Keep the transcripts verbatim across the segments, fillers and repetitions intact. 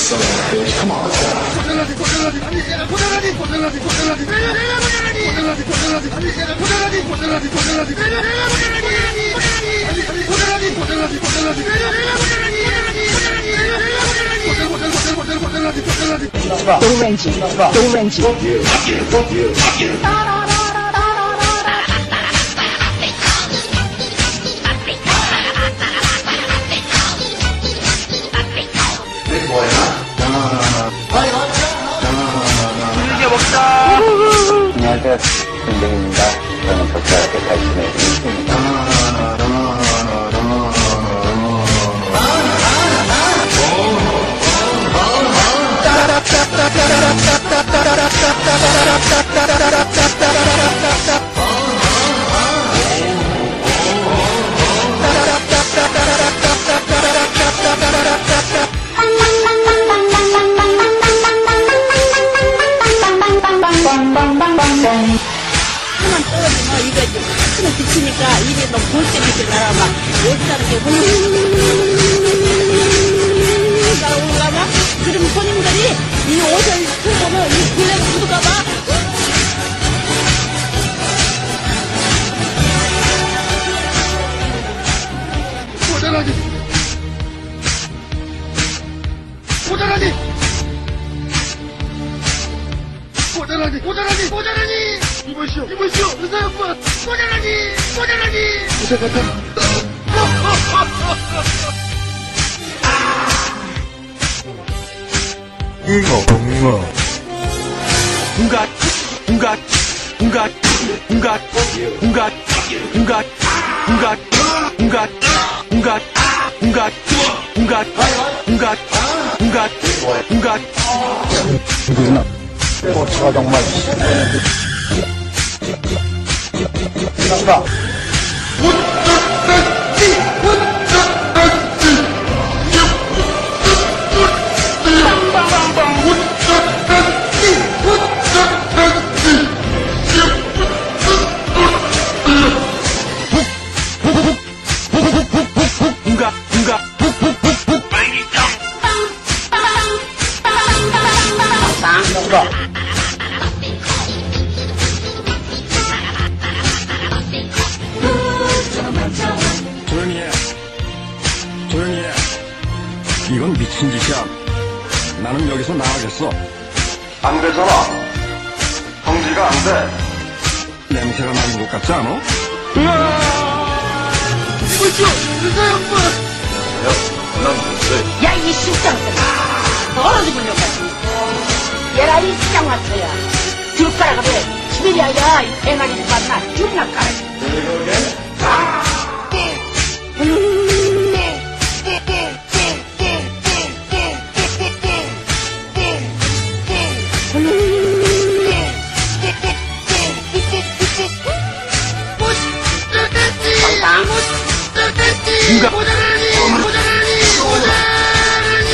son of a bitch. Come on, let's go. Come on. Don't range. Don't range. Fuck you. Fuck you. Fuck you. Fuck you. Big boy, huh? No, no, no, no. No, no, no, no, no. 안녕하세요. 김대입니다. 저는 적절하게 발신해 드리겠습니다. No, no, no, no, no, no, no, no. 하나만 떨어지면 입에 치는 비치니까 입에 너 볼때미게 날아가 어디다는 게 나오가봐. 그럼 손님들이 이 옷을 풀고는 이 블랙 묻어가봐. 고자라니 고자라니 고자라니 고자라니 고자라니 이보시오 이보시오 의사 양반 고자라니 고자라니 의사 같아. 잉어 엉어 운갓 운갓 운갓 운갓 운갓 운갓 운갓 운갓 운갓 운갓 운갓 운갓 운갓 운갓 누구나 고추가 정말 난다. 운갓 운갓 조용히 해. 조용히 해. 이건 미친 짓이야. 나는 여기서 나가겠어. 안 되잖아. 정지가 안 돼. 냄새가 나는 것 같지 않아? 이보시오 의사 양반 난 뭔데? 야, 이 실장들아. 얼어 죽으려고 하지. 얘라, 이 시장 왔어야. 뒷가락을 해. 시베리아야, 이 대가리 만나. 죽나 까라. 운갓 고자라니 고자라니 고자라니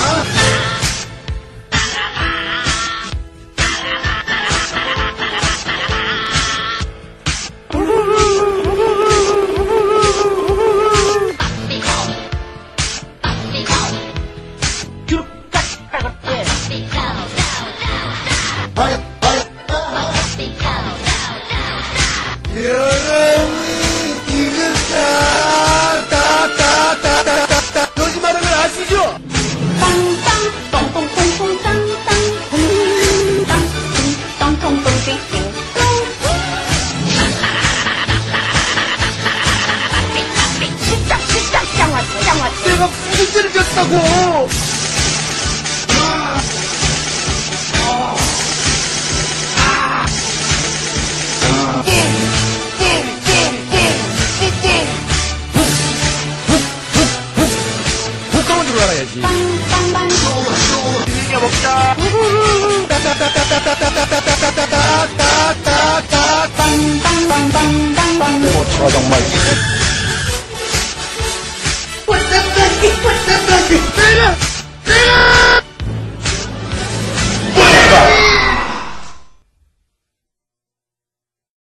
내가 무슨 죄를 졌다고. 국감은 들어가야지. 이겨 먹자. 고추가 정말 때려 때려